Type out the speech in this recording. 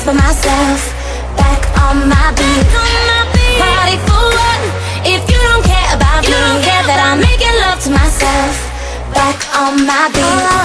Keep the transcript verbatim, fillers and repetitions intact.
for myself. Back on my beat. Party for what? If you don't care about me, care that I'm making love to myself. Back on my beat.